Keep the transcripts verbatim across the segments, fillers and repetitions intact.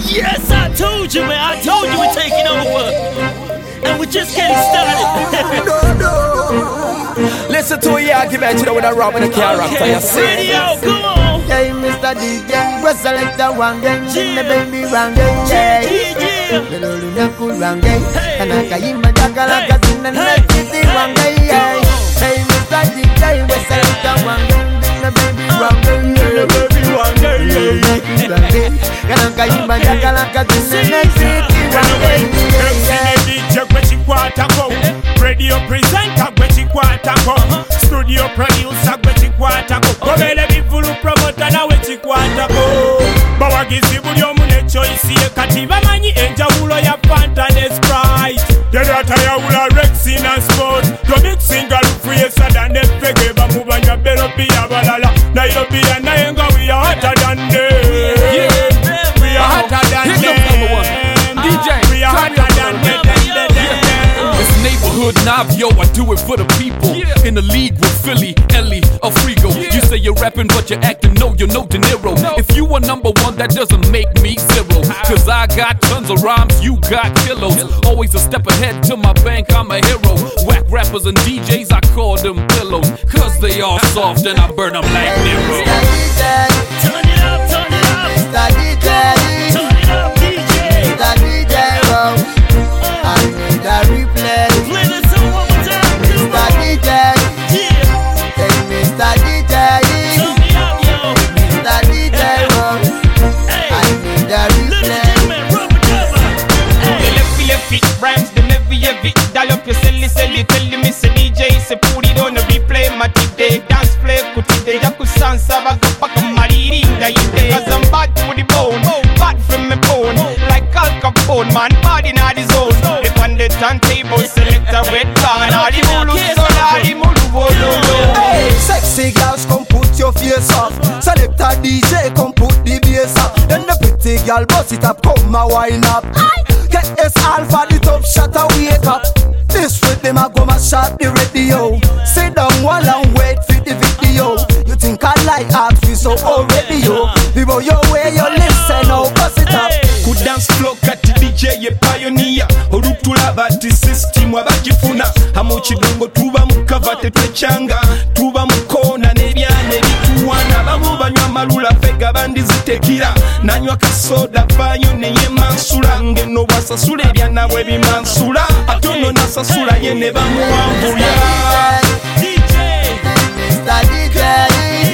Yes, I told you, man. I told you we're taking over. And we're just getting started. No, no. Listen to a argument, you know, with a rum and a character. Okay, radio, come on. Hey, Mister D J, go select the one game, the baby one game, yeah. The Luna cool one game, and I can eat my Jacala, cousin, and let's get the one game, yeah. Hey, Mister D J, go select the one game, the baby one game, the baby one game, yeah. And I can eat my Jacala, cousin, and let's get the one game, yeah. D J, when she quarter go, radio presenter, when she quarter go, studio producer, when she quarter go, come here, let me full promoter, now when she quarter go. Bawagizi buli omu ne choice ye kati bamanyi enjawulo ya Fanta ne Sprite. Yedata yawula Rexy na Sport. To mixinga lufuye sada ne fege bamubanya belo biya balala. Nairobi ya naye nga we are hotter than them. We are hotter than them. D J, we are hotter than them. It's neighborhood Navio, I do it for the people. In the league with Philly, Ellie, Afrigo. You say you're rapping but you're acting, no, you're no De Niro. If you are number one, that doesn't make me zero. Cause I got tons of rhymes, you got kilos. Always a step ahead to my bank, I'm a hero. Whack rappers and D Js, I call them pillows. Cause they all soft and I burn them like Nero. Turn it up, turn it up. Mister D J, Turn it up, D J. Mister D J, I need a replay. Play this song one more time. Come Mister on. D J, Yeah. hey Mister D J, Turn me up, yo. Mister D J, Hey. I need a Ladies and replay. gentlemen, rubber dubber. The Hey. left left it, rhymes the never heavy. Dial up your celly celly, tell me say D J say put it on the replay. Matite dance play, kutite yakusansa bagapaka maririnda ite. Cause I'm bad to the bone, bad from my bone. Like Al Capone, man, bad in all the zone. If on the turntable, select a red car. All the mulu, so all the mulu, bolo. Hey, sexy girls, come put your face up. Select a D J, come put the bass up. Then the pretty girl bust it up, come a wine up. Get S Alpha the top shot a wake up. This rhythm a go ma shot the radio. Sit down while and wait for the video. You think I like art we so already yo. People your way you listen now bust it up. Ku dance flow kati D J ye pioneer. Olutula bati system abakifuna. Hamu kidongo tuba mukava tetwechanga. Tuba mukona nebyane bituwana. Bamu banywa malula fega bandi zitekira. Nanywa kasoda bayo neye mansula. Ngeno basasula ebyana bwe bimansula. Atono nasasula ye ne bamuwambuya. D J. Mister D J,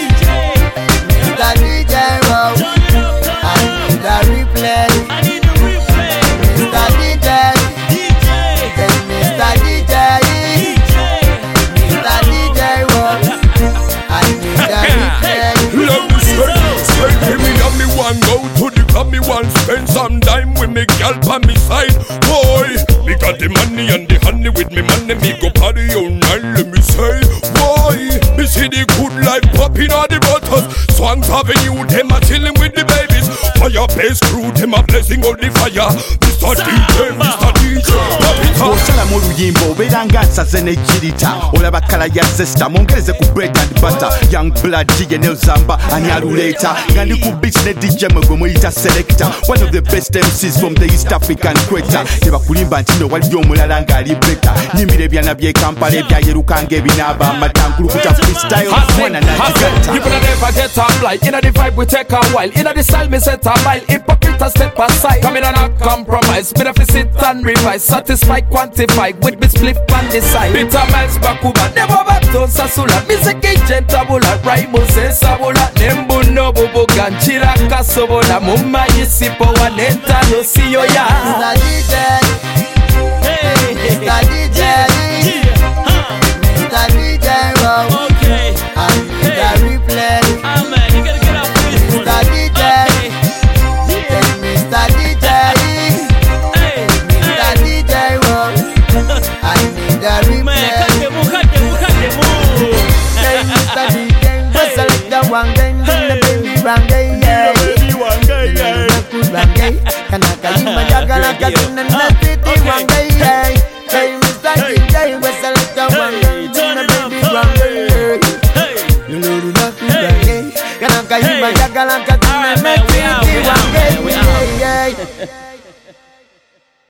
Mister D J, wow. Turn it up, turn I it need up. a replay. I need a replay. Mister D J, D J. hey Mister D J, D J. Mister D J, wow. I need a replay. Love me straight, straight give me up me one go to the club, me one spend some time with me gal by me side. Boy, me got the money and the honey with me money, me go party all night, let me say. Boy, me see the good life popping all the bottles. Swans Avenue, them a chilling with the babies. Fire base crew, them a blessing all the fire. Mister D J, Mister D J, pop it up. Osala mu luyimba obeera nga nsaze n'ejjirita olaba kala ya zesta mongereze ku bread and butter young blood G N L Zamba ani aluleeta nga ndi ku beach ne D J mwe gwe muyita selector one of the best M Cs from the East African Equator tebakulimba nti no wali omulala ng'ali beta nyimira ebyana by'e Kampala ebyayeruka ng'ebinaaba amatankulu kuta freestyle mwana n'agigatta. You could never get a blight. Inna the vibe we take a while. Inna the style me set a mile. Hypocrite a step aside. Come in and not compromise. Me have to sit and revise. Satisfy, quantify with me split on the side. Bitter miles bakuba. Never back to Sasula. Music agent tabula. Rhymo sensabula. Nembu no bubu ganchira kasobola. Mumma yisipo wanenta no siyo ya. Mister D J, Hey. Mister D J, Yeah. Huh. Mister D J, wow. Okay. I need a replay. Ah, man, you gotta get up for this one. Mister D J, Okay. hey Yeah. Mister D J, Hey. Mister Hey. D J, wow. I need a Man, cut replay. the move, cut the move, cut the move. Hey Mister D J, go select the one game, the baby one game, yeah. Baby, one guy, yeah. One game, can I call you my jagala, cousin, and the city one game, yeah. Hey Mister D J, go select the one game, the baby one game, yeah. You know the nothing one game, can I call you my jagala, cousin, and the city one game, yeah, yeah. yeah.